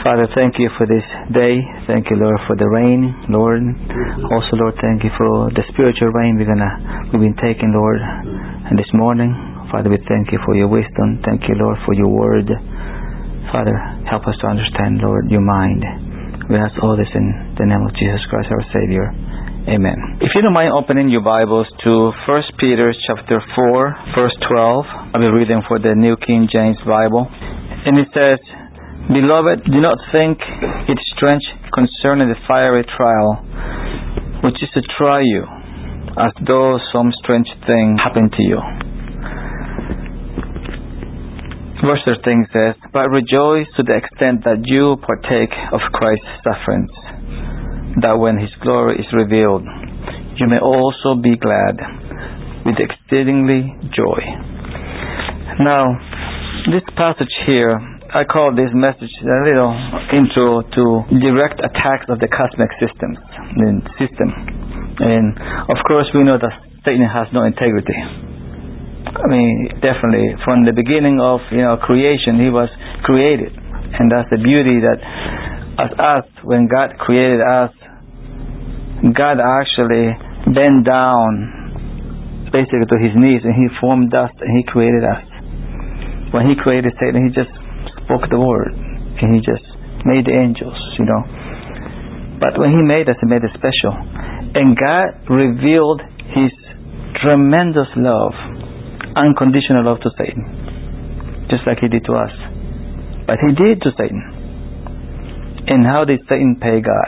Father, thank you for this day. Thank you, Lord, for the rain, Lord. Also, Lord, thank you for the spiritual rain we've been taking, Lord. And this morning, Father, we thank you for your wisdom. Thank you, Lord, for your word. Father, help us to understand, Lord, your mind. We ask all this in the name of Jesus Christ, our Savior. Amen. If you don't mind opening your Bibles to 1 Peter chapter 4, verse 12. I'll be reading for the New King James Bible. And it says, Beloved, do not think it strange concerning the fiery trial, which is to try you, as though some strange thing happened to you. Verse 13 says, But rejoice to the extent that you partake of Christ's sufferings, that when His glory is revealed, you may also be glad with exceedingly joy. Now, this passage here, I call this message a little intro to direct attacks of the cosmic system. And of course we know that Satan has no integrity. I mean, definitely from the beginning of creation, he was created, and that's the beauty that as us, when God created us, God actually bent down basically to His knees, and He formed us and He created us. When He created Satan, He just spoke the word, and He just made the angels, But when He made us, He made us special. And God revealed His tremendous love, unconditional love to Satan, just like He did to us. But He did to Satan. And how did Satan pay God?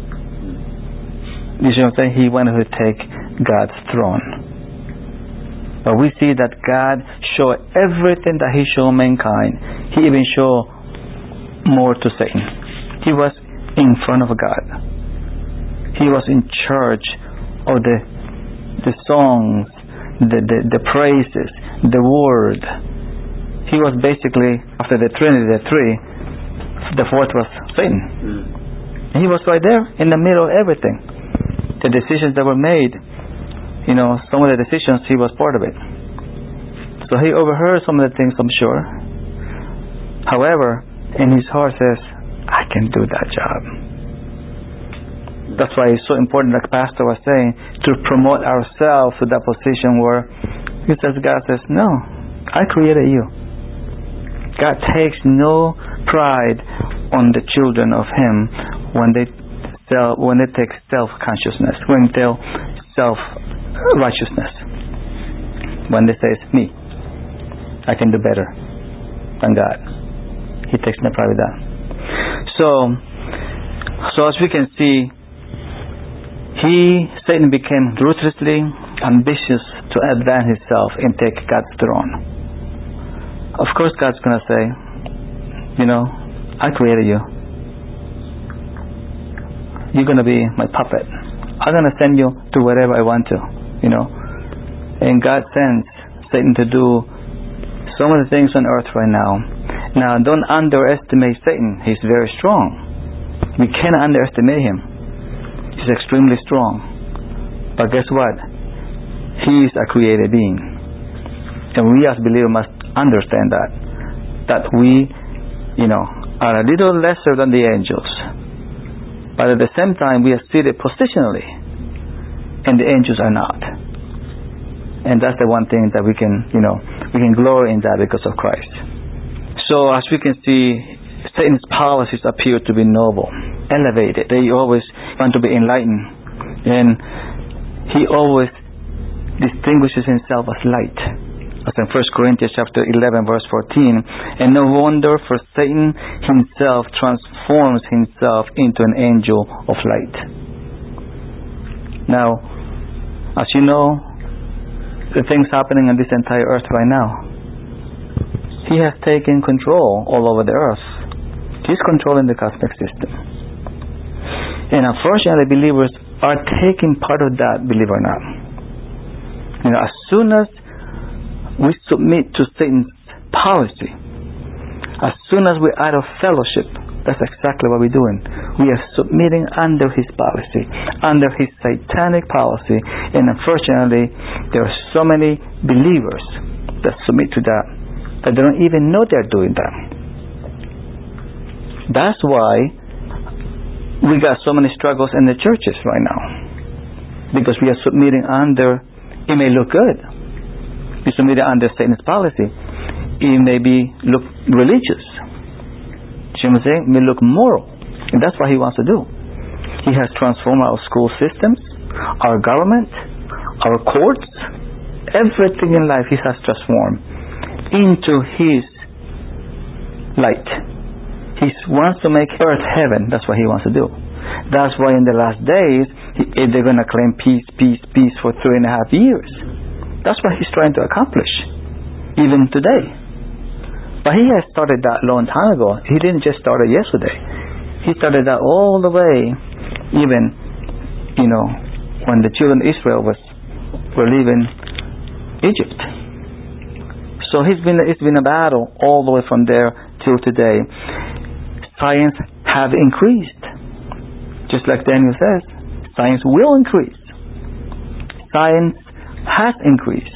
You see what I'm saying? He wanted to take God's throne. But we see that God showed everything that He showed mankind. He even showed more to Satan. He was in front of God. He was in charge of the songs, the praises, the word. He was basically, after the Trinity, the three, the fourth was Satan. And He was right there in the middle of everything. The decisions that were made, some of the decisions, He was part of it. So He overheard some of the things, I'm sure. However, in His heart says, I can do that job. That's why it's so important, like Pastor was saying, to promote ourselves to that position where God says, no, I created you. God takes no pride on the children of Him when they take self-consciousness, when they self-righteousness, when they say, it's me, I can do better than God. He takes no pride with that. So as we can see, Satan became ruthlessly ambitious to advance himself and take God's throne. Of course God's going to say, I created you. You're going to be my puppet. I'm going to send you to wherever I want to, And God sends Satan to do some of the things on earth right now. Now, don't underestimate Satan. He's very strong. We cannot underestimate him. He's extremely strong. But guess what? He is a created being. And we as believers must understand that we, are a little lesser than the angels. But at the same time, we are seated positionally, and the angels are not. And that's the one thing that we can glory in that because of Christ. So as we can see, Satan's policies appear to be noble, elevated. They always want to be enlightened, and he always distinguishes himself as light. As in 1 Corinthians chapter 11 verse 14, and no wonder, for Satan himself transforms himself into an angel of light. Now, as you know, the things happening on this entire earth right now, he has taken control all over the earth. He's controlling the cosmic system. And unfortunately, believers are taking part of that, believe it or not. As soon as we submit to Satan's policy, as soon as we're out of fellowship, that's exactly what we're doing. We are submitting under his policy, under his satanic policy. And unfortunately, there are so many believers that submit to that they don't even know they're doing that. That's why we got so many struggles in the churches right now. Because we are submitting under, it may look good. We submit under Satan's policy. It may look religious. You know what I'm saying? It may look moral. And that's what he wants to do. He has transformed our school systems, our government, our courts, everything in life he has transformed into his light. He wants to make earth heaven. That's what he wants to do. That's why in the last days they're going to claim peace, peace, peace for 3.5 years. That's what he's trying to accomplish, even today. But he has started that long time ago. He didn't just start it yesterday. He started that all the way, even, when the children of Israel were leaving Egypt. So it's been a battle all the way from there till today. Science have increased. Just like Daniel says, science will increase. Science has increased.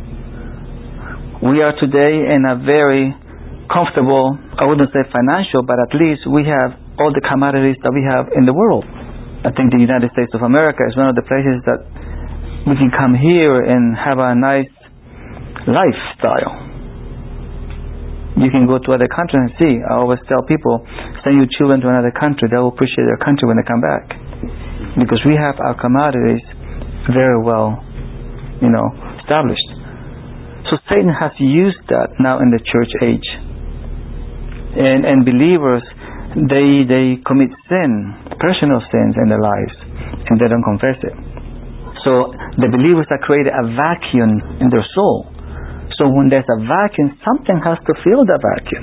We are today in a very comfortable, I wouldn't say financial, but at least we have all the commodities that we have in the world. I think the United States of America is one of the places that we can come here and have a nice lifestyle. You can go to other countries and see. I always tell people, send your children to another country. They will appreciate their country when they come back. Because we have our commodities very well, established. So Satan has used that now in the church age. And believers, they commit sin, personal sins in their lives, and they don't confess it. So the believers have created a vacuum in their soul. So when there's a vacuum, something has to fill the vacuum.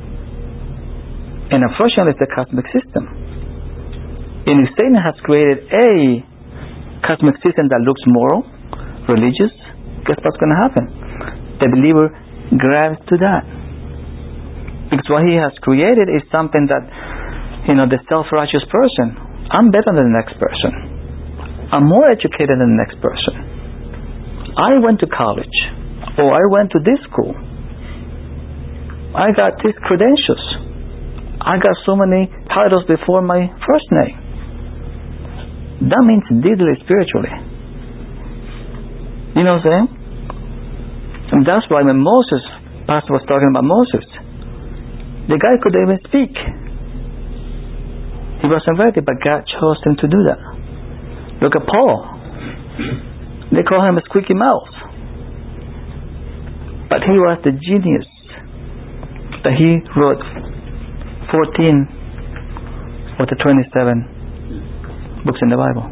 And unfortunately, it's the cosmic system. And if Satan has created a cosmic system that looks moral, religious, guess what's going to happen? The believer grabs to that. Because what he has created is something that, the self-righteous person, I'm better than the next person. I'm more educated than the next person. I went to college. Or I went to this school. I got these credentials. I got so many titles before my first name. That means diddly spiritually. You know what I'm saying? And that's why when Pastor was talking about Moses, the guy couldn't even speak. He wasn't ready, but God chose him to do that. Look at Paul. They call him a squeaky mouse. But he was the genius that he wrote 14 of the 27 books in the Bible.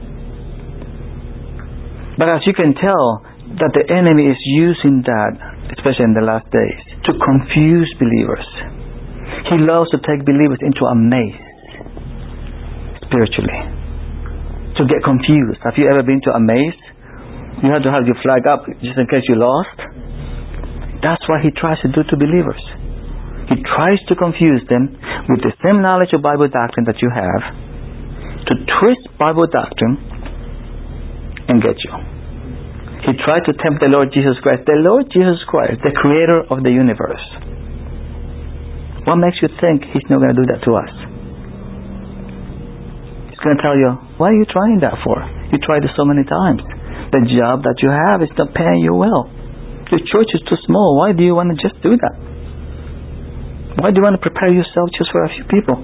But as you can tell, that the enemy is using that, especially in the last days, to confuse believers. He loves to take believers into a maze spiritually, to get confused. Have you ever been to a maze? You have to have your flag up just in case you lost. That's what he tries to do to believers. He tries to confuse them with the same knowledge of Bible doctrine that you have, to twist Bible doctrine and get you. He tried to tempt the Lord Jesus Christ. The Lord Jesus Christ, the creator of the universe. What makes you think he's not going to do that to us? He's going to tell you, what are you trying that for? You tried it so many times. The job that you have is not paying you well. Your church is too small. Why do you want to just do that? Why do you want to prepare yourself just for a few people?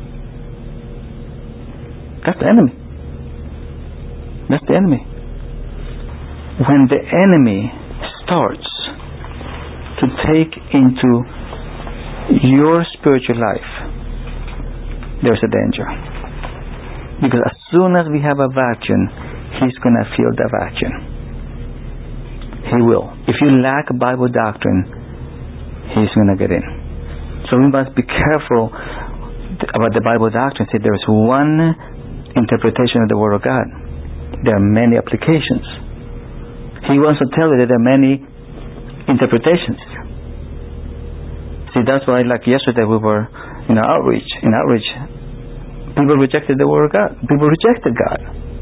That's the enemy. That's the enemy. When the enemy starts to take into your spiritual life, there's a danger. Because as soon as we have a vacuum, he's going to fill the vacuum. He will. If you lack Bible doctrine, he's going to get in. So we must be careful about the Bible doctrine. See, there is one interpretation of the Word of God. There are many applications. He wants to tell you that there are many interpretations. See, that's why, like yesterday, we were in outreach. In outreach, people rejected the Word of God. People rejected God.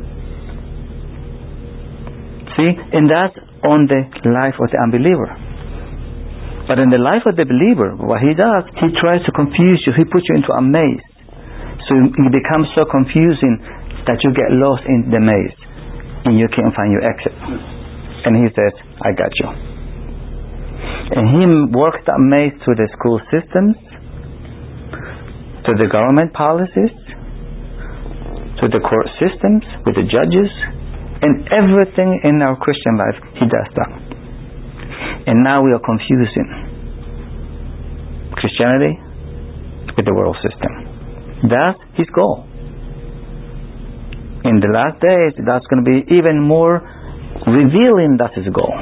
See, and that's on the life of the unbeliever. But in the life of the believer, what he does, he tries to confuse you. He puts you into a maze. So it becomes so confusing that you get lost in the maze and you can't find your exit. And he says, I got you. And he worked that maze through the school systems, to the government policies, to the court systems, with the judges, and everything in our Christian life, he does that. And now we are confusing Christianity with the world system. That's his goal. In the last days, that's going to be even more revealing. That's his goal.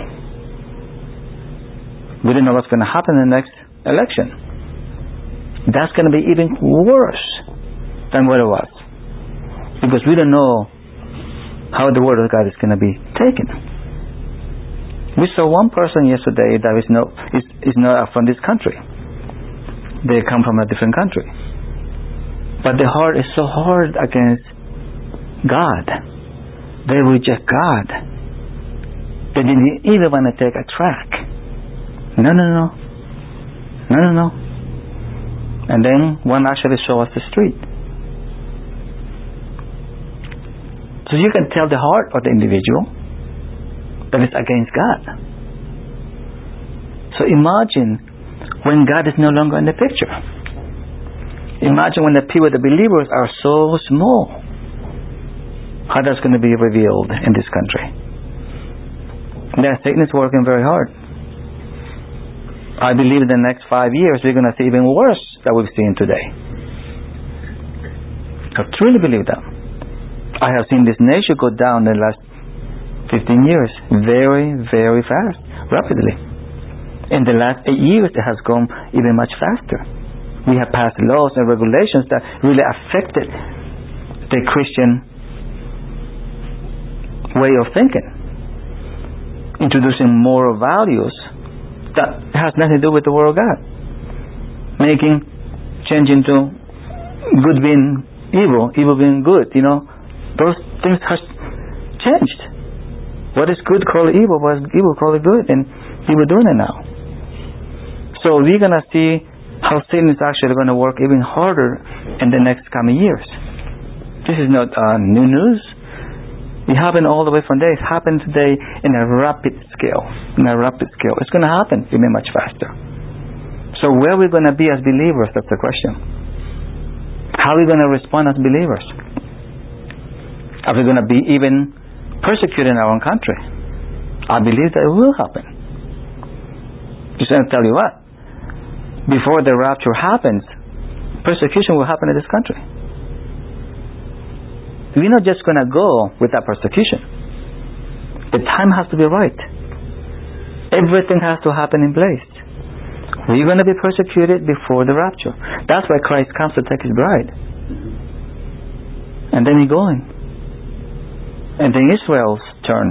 We don't know what's going to happen in the next election. That's going to be even worse than what it was, because we don't know how the word of God is going to be taken. We saw one person yesterday that is not from this country. They come from a different country, but the heart is so hard against God. They reject God. They didn't even want to take a track. No. And then one actually showed us the street. So you can tell the heart of the individual that it's against God. So imagine when God is no longer in the picture. Imagine when the people, the believers, are so small. How that's going to be revealed in this country. Satan is working very hard. I believe in the next 5 years we're going to see even worse than we've seen today. I truly believe that. I have seen this nation go down in the last 15 years very, very fast, rapidly. In the last 8 years it has gone even much faster. We have passed laws and regulations that really affected the Christian way of thinking, introducing moral values that has nothing to do with the Word of God, changing to good being evil, evil being good. Those things have changed. What is good call it evil, what is evil call it good, and people doing it now. So we're going to see how Satan is actually going to work even harder in the next coming years. This is not new news. It happened all the way from there. It happened today in a rapid scale. It's going to happen even much faster. So where are we going to be as believers? That's the question. How are we going to respond as believers? Are we going to be even persecuted in our own country? I believe that it will happen. Just going to tell you what. Before the rapture happens, persecution will happen in this country. We're not just going to go with that persecution. The time has to be right. Everything has to happen in place. We're going to be persecuted before the rapture. That's why Christ comes to take his bride. And then he's going. And then Israel's turn.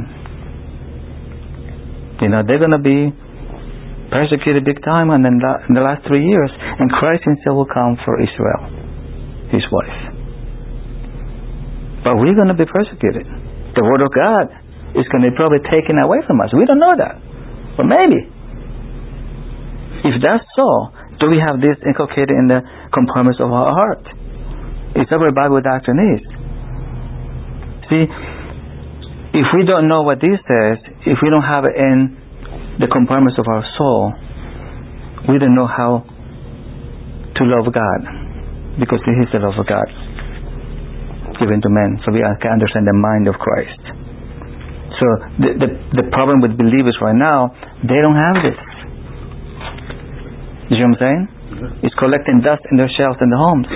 They're going to be persecuted big time, and then in the last 3 years, and Christ himself will come for Israel, his wife. But we're going to be persecuted. The Word of God is going to be probably taken away from us. We don't know that. But maybe. If that's so, do we have this inculcated in the compartments of our heart? It's what Bible doctrine is. See, if we don't know what this says, if we don't have it in the compartments of our soul, we don't know how to love God. Because this is the love of God given to men, so we can understand the mind of Christ. So the problem with believers right now, they don't have this. You see what I'm saying? It's collecting dust in their shelves in the homes.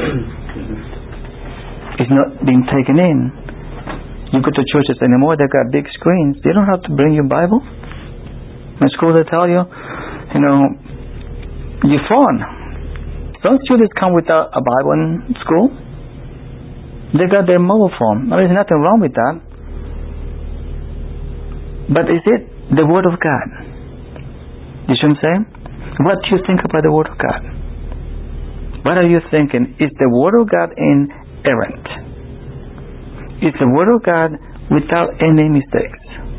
It's not being taken in. You go to churches anymore, they've got big screens. You don't have to bring your Bible. In school they tell you, your phone. Some students come without a Bible in school. They got their mobile phone. There's nothing wrong with that. But is it the Word of God? You see what I'm saying? What do you think about the Word of God? What are you thinking? Is the Word of God inerrant? Is the Word of God without any mistakes?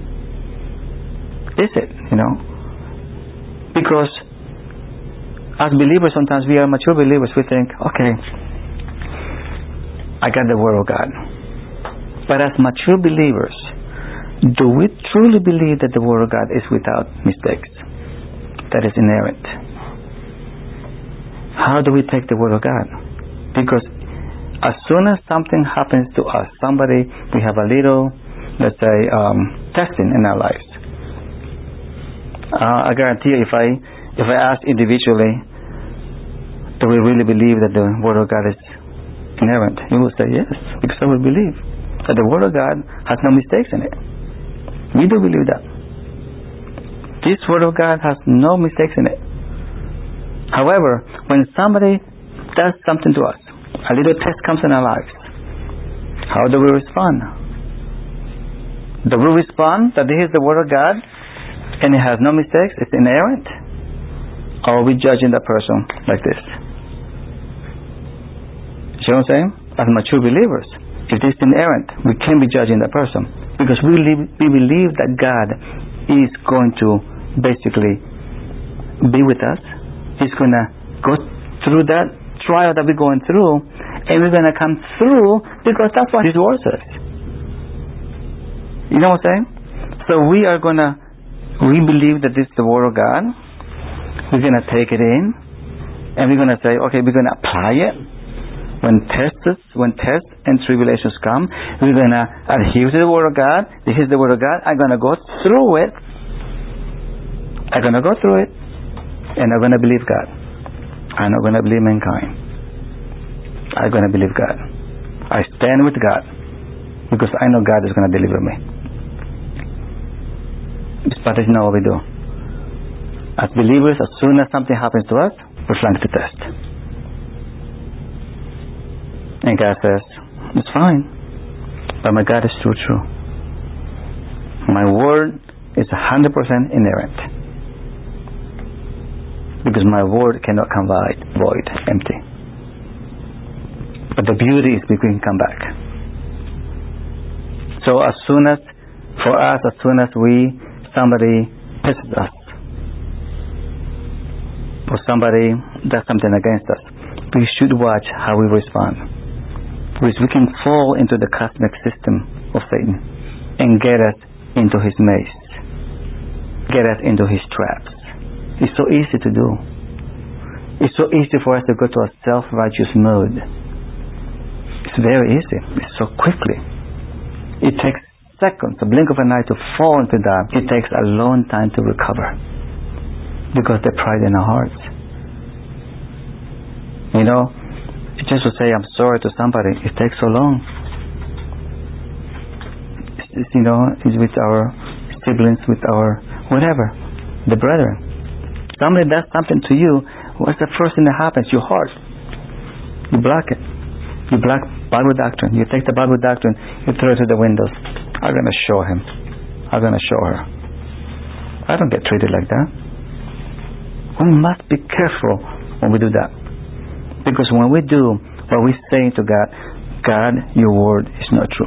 Is it? Because as believers, sometimes we are mature believers, we think, okay, I got the Word of God. But as mature believers, do we truly believe that the Word of God is without mistakes? That is inerrant. How do we take the Word of God? Because as soon as something happens to us, we have a little, let's say, testing in our lives. I guarantee you, if I ask individually, do we really believe that the Word of God is inerrant? You will say yes, because I will believe that the Word of God has no mistakes in it. We do believe that. This Word of God has no mistakes in it. However, when somebody does something to us, a little test comes in our lives, how do we respond? Do we respond that this is the Word of God and it has no mistakes, it's inerrant? Or are we judging that person like this? You know what I'm saying? As mature believers, if this is inerrant, we can't be judging that person, because we believe that God is going to basically be with us. He's going to go through that trial that we're going through, and we're going to come through, because that's what His Word says. You know what I'm saying? So we believe that this is the Word of God. We're going to take it in, and we're going to say, okay, we're going to apply it. When tests and tribulations come, we're going to adhere to the Word of God. This is the Word of God. I'm going to go through it. I'm going to go through it, and I'm going to believe God. I'm not going to believe mankind. I'm going to believe God. I stand with God, because I know God is going to deliver me. But that's not what we do. As believers, as soon as something happens to us, we're flying to test. And God says, it's fine, but my God is still true. My Word is 100% inerrant, because my Word cannot come void, empty. But the beauty is we can come back. So as soon as somebody pisses us, or somebody does something against us, we should watch how we respond. Because we can fall into the cosmic system of Satan and get us into his maze, get us into his traps. It's so easy to do. It's so easy for us to go to a self-righteous mode. It's very easy. It's so quickly. It takes seconds, a blink of an eye, to fall into that. It takes a long time to recover, because the pride in our hearts. You know, just to say I'm sorry to somebody, it takes so long. It's with our siblings, with our whatever, the brethren. Somebody does something to you, what's the first thing that happens? Your heart. You block it. You block Bible doctrine. You take the Bible doctrine, you throw it to the windows. I'm going to show him. I'm going to show her. I don't get treated like that. We must be careful when we do that. Because when we do what we say to God, God, your Word is not true.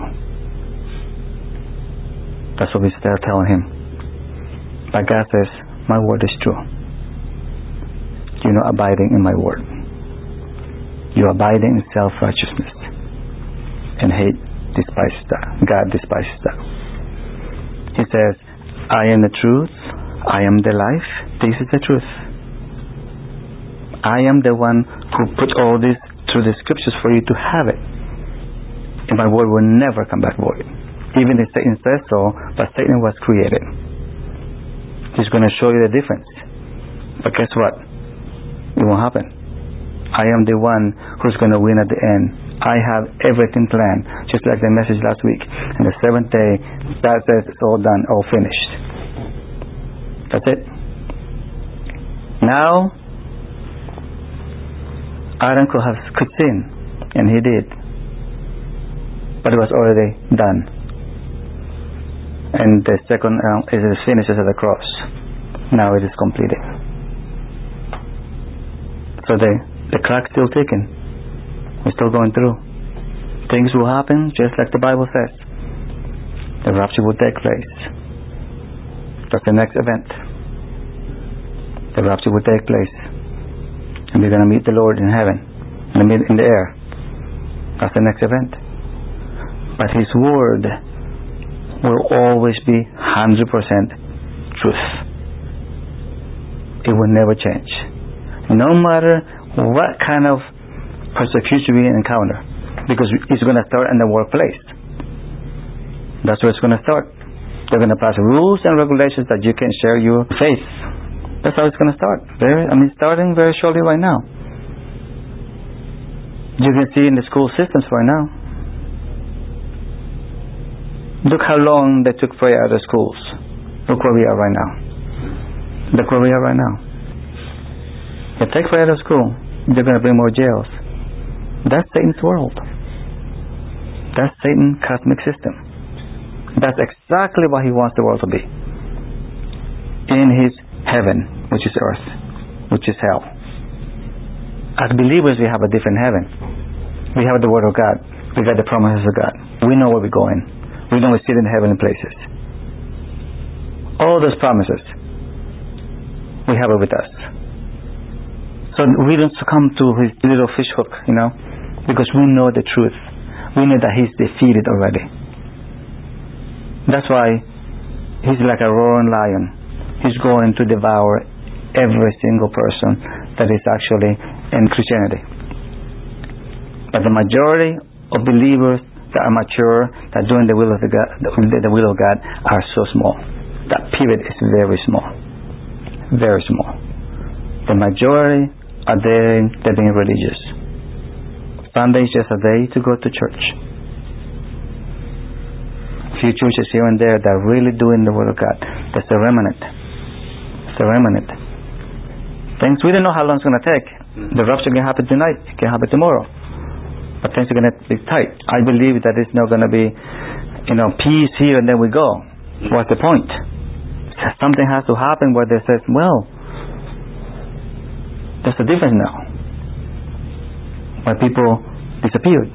That's what we start telling Him. But God says, my Word is true. You're not abiding in my Word. You're abiding in self-righteousness. And hate despises that. God despises that. He says, I am the truth. I am the life. This is the truth. I am the one who put all this through the scriptures for you to have it. And my Word will never come back void. Even if Satan says so, but Satan was created. He's going to show you the difference. But guess what? It won't happen. I am the one who's going to win at the end. I have everything planned, just like the message last week. And the seventh day, God says it's all done, all finished. That's it. Now, Adam could sin, and he did. But it was already done. And the second is the finishes at the cross. Now it is completed. So the clock's still ticking. We're still going through. Things will happen just like the Bible says. The rapture will take place. That's the next event. The rapture will take place. And we're going to meet the Lord in heaven, in the air. That's the next event. But His Word will always be 100% truth. It will never change. No matter what kind of persecution we encounter, because it's going to start in the workplace. That's where it's going to start. They're going to pass rules and regulations that you can share your faith. That's how it's going to start. Starting very shortly right now. You can see in the school systems right now. Look how long they took prayer out of schools. Look where we are right now. Look where we are right now. They take prayer out of school. They're going to bring more jails. That's Satan's world. That's Satan's cosmic system. That's exactly what he wants the world to be. In his heaven, which is earth, which is hell. As believers, we have a different heaven. We have the Word of God. We got the promises of God. We know where we're going. We know we sit in heavenly places. All those promises, we have it with us. So we don't succumb to his little fish hook, because we know the truth. We know that he's defeated already. That's why he's like a roaring lion. He's going to devour every single person that is actually in Christianity. But the majority of believers that are mature, that are doing the will of God, are so small. That period is very small. Very small. The majority are there, they're being religious. Sunday is just a day to go to church. Few churches here and there that are really doing the Word of God. That's a remnant. It's a remnant. Things we don't know how long it's going to take. The rapture can happen tonight. It can happen tomorrow. But things are going to be tight. I believe that it's not going to be, peace here and then we go. What's the point? Something has to happen where they say, well, there's a difference now. Where people disappeared.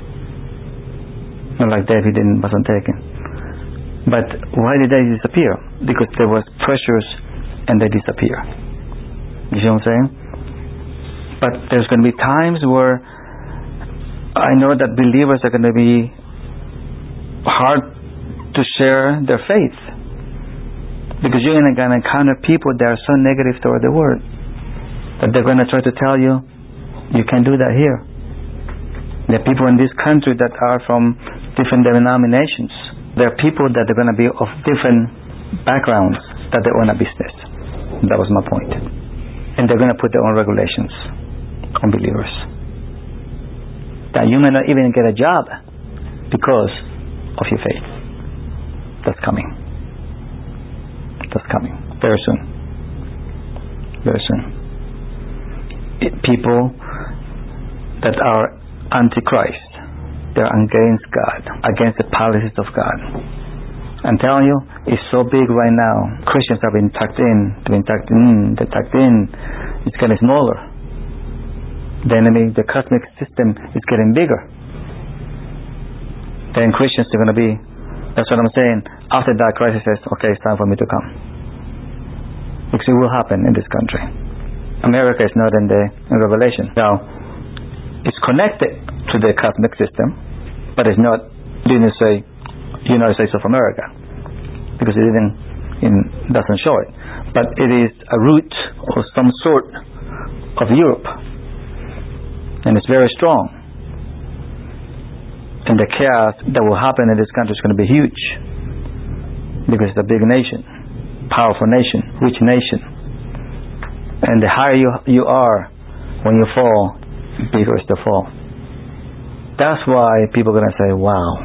Not like David wasn't taken. But why did they disappear? Because there was pressures and they disappear. You see what I'm saying? But there's going to be times where I know that believers are going to be hard to share their faith, because you're going to encounter people that are so negative toward the Word that they're going to try to tell you, you can't do that here. There are people in this country that are from different denominations. There are people that are going to be of different backgrounds that they own a business. That was my point. And they're going to put their own regulations on believers. That you may not even get a job because of your faith. That's coming. That's coming. Very soon. Very soon. People that are antichrist, they're against God, against the policies of God. I'm telling you, it's so big right now. Christians have been tucked in. They're tucked in. It's getting smaller. The enemy, the cosmic system is getting bigger. Then Christians are going to be, that's what I'm saying, after that Christ says, okay, it's time for me to come. Because it will happen in this country. America is not in Revelation. Now, it's connected to the cosmic system, but it's not, didn't say United States of America, because it doesn't show it. But it is a root or some sort of Europe. And it's very strong. And the chaos that will happen in this country is going to be huge, because it's a big nation, powerful nation, rich nation. And the higher you are, when you fall, bigger is the fall. That's why people are going to say, wow,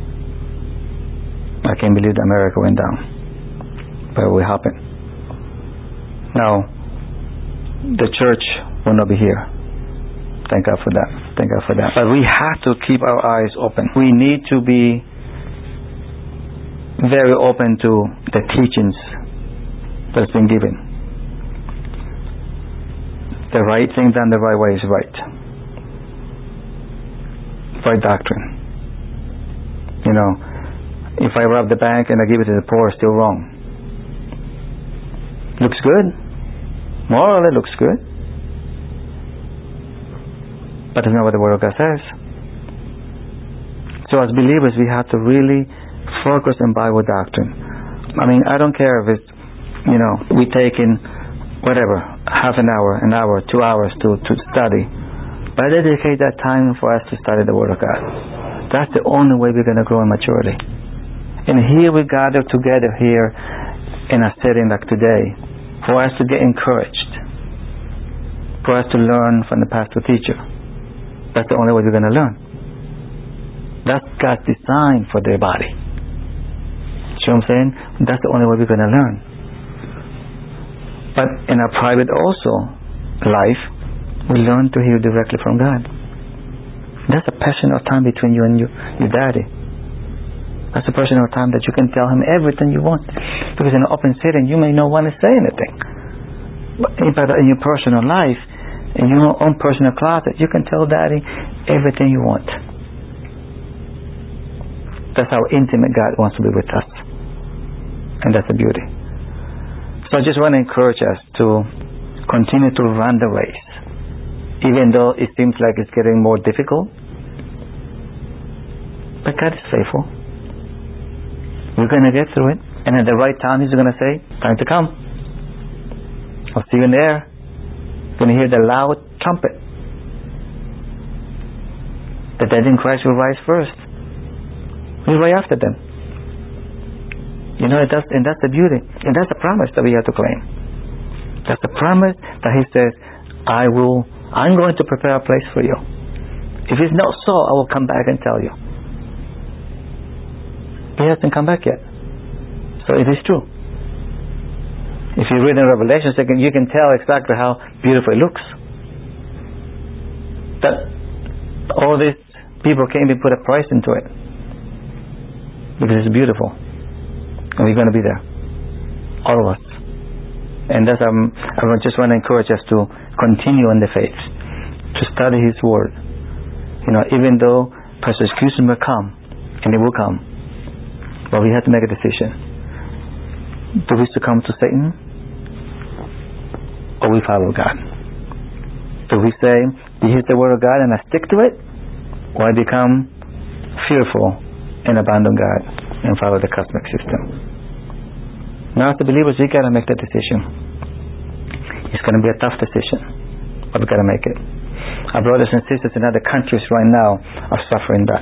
I can't believe that America went down. But it will happen. Now, the church will not be here. Thank God for that. Thank God for that. But we have to keep our eyes open. We need to be very open to the teachings that's been given. The right thing done the right way is right. Right doctrine. If I rob the bank and I give it to the poor, it's still wrong. Looks good. Morally, looks good. But it's not what the Word of God says. So as believers, we have to really focus on Bible doctrine. I mean, I don't care if it's, we take in whatever, half an hour, 2 hours to study. But dedicate that time for us to study the Word of God. That's the only way we're going to grow in maturity. And here we gather together here in a setting like today for us to get encouraged, for us to learn from the pastor teacher. That's the only way we're going to learn. That's God's design for their body. See what I'm saying? That's the only way we're going to learn. But in our private also life, we learn to hear directly from God. That's a personal time between you and your daddy. That's a personal time that you can tell him everything you want. Because in an open setting, you may not want to say anything. But in your personal life, in your own personal closet, you can tell daddy everything you want. That's how intimate God wants to be with us. And that's the beauty. So I just want to encourage us to continue to run the race. Even though it seems like it's getting more difficult. But God is faithful. We're going to get through it. And at the right time, He's going to say, time to come. I'll see you in the air. You're going to hear the loud trumpet. The dead in Christ will rise first. We're right after them. And that's the beauty. And that's the promise that we have to claim. That's the promise that He says, I'm going to prepare a place for you. If it's not so, I will come back and tell you. He hasn't come back yet. So it is true. If you read in Revelation, you can tell exactly how beautiful it looks. That all these people can't even put a price into it. Because it's beautiful. And we're going to be there. All of us. And that's I just want to encourage us to continue in the faith, to study His Word. Even though persecution will come, and it will come, but we have to make a decision. Do we succumb to Satan, or we follow God? Do we say, "This is the Word of God, and I stick to it," or I become fearful and abandon God and follow the cosmic system? Now, as the believers, we got to make that decision. It's going to be a tough decision, but we got to make it. Our brothers and sisters in other countries right now are suffering that.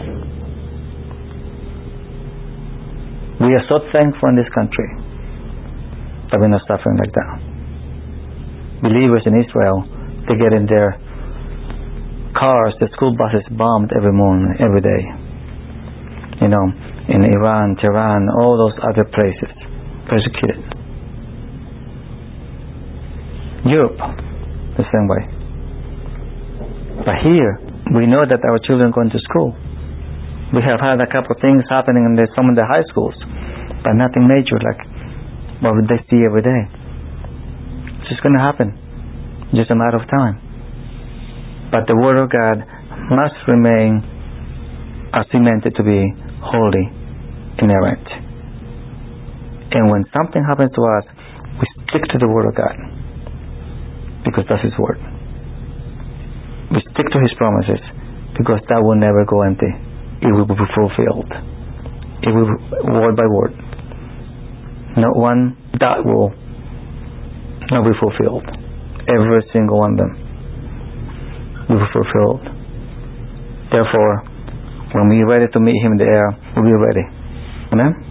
We are so thankful in this country that we're not suffering like that. Believers in Israel, they get in their cars, the school buses bombed every morning, every day. In Iran, Tehran, all those other places, persecuted. Europe, the same way. But here, we know that our children are going to school. We have had a couple of things happening in some of the high schools, but nothing major like what they see every day. It's just going to happen. Just a matter of time. But the Word of God must remain cemented to be holy, inerrant. And when something happens to us, we stick to the Word of God, because that's His Word. We stick to His promises, because that will never go empty. It will be fulfilled. It will be word by word. Not one dot will not be fulfilled. Every single one of them will be fulfilled. Therefore, when we are ready to meet Him in the air, we'll be ready. Amen?